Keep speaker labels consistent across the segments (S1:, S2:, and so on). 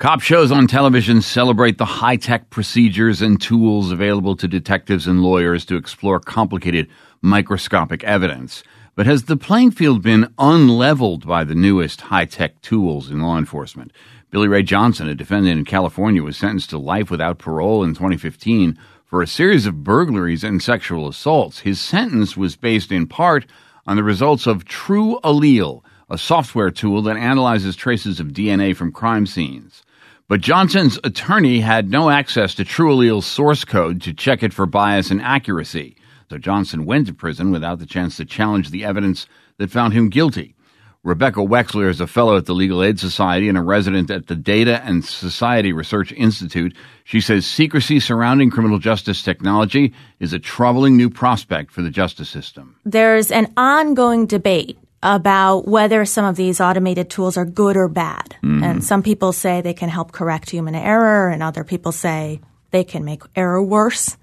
S1: Cop shows on television celebrate the high-tech procedures and tools available to detectives and lawyers to explore complicated microscopic evidence. But has the playing field been unleveled by the newest high-tech tools in law enforcement? Billy Ray Johnson, a defendant in California, was sentenced to life without parole in 2015 for a series of burglaries and sexual assaults. His sentence was based in part on the results of True Allele, a software tool that analyzes traces of DNA from crime scenes. But Johnson's attorney had no access to True Allele's source code to check it for bias and accuracy. So Johnson went to prison without the chance to challenge the evidence that found him guilty. Rebecca Wexler is a fellow at the Legal Aid Society and a resident at the Data and Society Research Institute. She says secrecy surrounding criminal justice technology is a troubling new prospect for the justice system.
S2: There's an ongoing debate about whether some of these automated tools are good or bad. Mm-hmm. And some people say they can help correct human error, and other people say they can make error worse.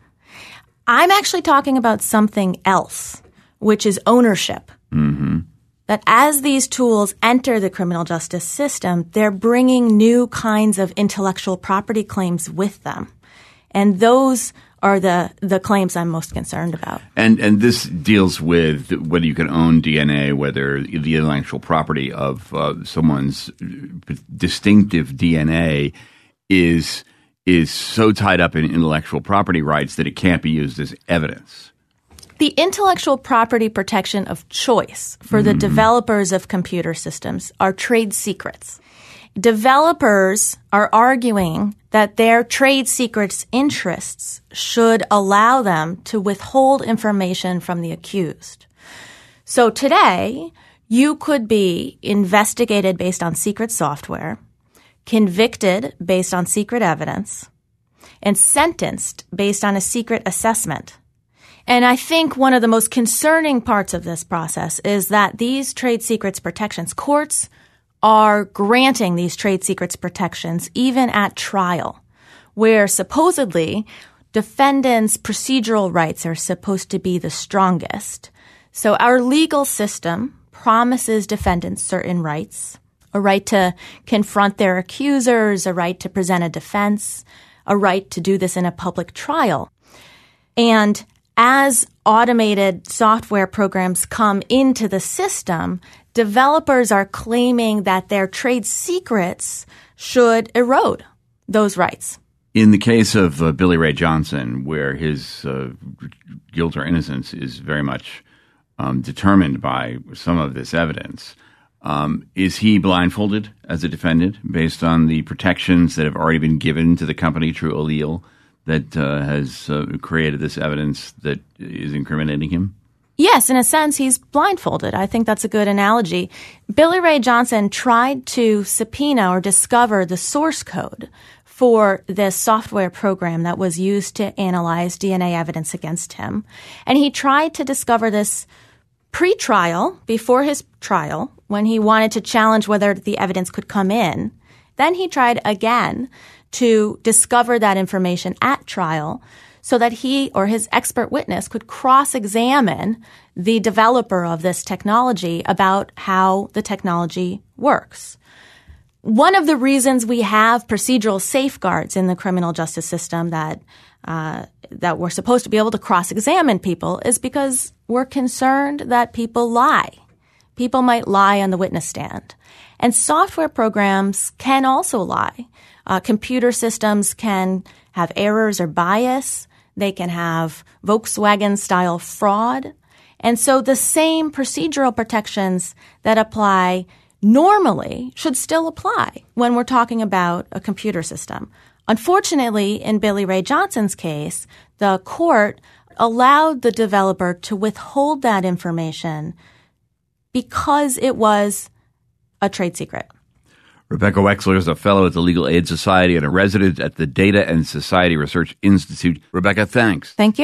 S2: I'm actually talking about something else, which is ownership. Mm-hmm. That as these tools enter the criminal justice system, they're bringing new kinds of intellectual property claims with them. And those are the claims I'm most concerned about.
S1: And this deals with whether you can own DNA, whether the intellectual property of someone's distinctive DNA is so tied up in intellectual property rights that it can't be used as evidence.
S2: The intellectual property protection of choice for the developers of computer systems are trade secrets. Developers are arguing that their trade secrets interests should allow them to withhold information from the accused. So today, you could be investigated based on secret software, convicted based on secret evidence, and sentenced based on a secret assessment. And I think one of the most concerning parts of this process is that these trade secrets protections, courts are granting these trade secrets protections even at trial, where supposedly defendants' procedural rights are supposed to be the strongest. So our legal system promises defendants certain rights, a right to confront their accusers, a right to present a defense, a right to do this in a public trial. And as automated software programs come into the system, developers are claiming that their trade secrets should erode those rights.
S1: In the case of Billy Ray Johnson, where his guilt or innocence is very much determined by some of this evidence, is he blindfolded as a defendant based on the protections that have already been given to the company True Allele that has created this evidence that is incriminating him?
S2: Yes, in a sense, he's blindfolded. I think that's a good analogy. Billy Ray Johnson tried to subpoena or discover the source code for this software program that was used to analyze DNA evidence against him. And he tried to discover this pre-trial, before his trial, when he wanted to challenge whether the evidence could come in. Then he tried again to discover that information at trial so that he or his expert witness could cross-examine the developer of this technology about how the technology works. One of the reasons we have procedural safeguards in the criminal justice system that we're supposed to be able to cross-examine people is because we're concerned that people lie. People might lie on the witness stand. And software programs can also lie. Computer systems can have errors or bias. They can have Volkswagen-style fraud. And so the same procedural protections that apply normally should still apply when we're talking about a computer system. Unfortunately, in Billy Ray Johnson's case, the court allowed the developer to withhold that information because it was a trade secret.
S1: Rebecca Wexler is a fellow at the Legal Aid Society and a resident at the Data and Society Research Institute. Rebecca, thanks.
S2: Thank you.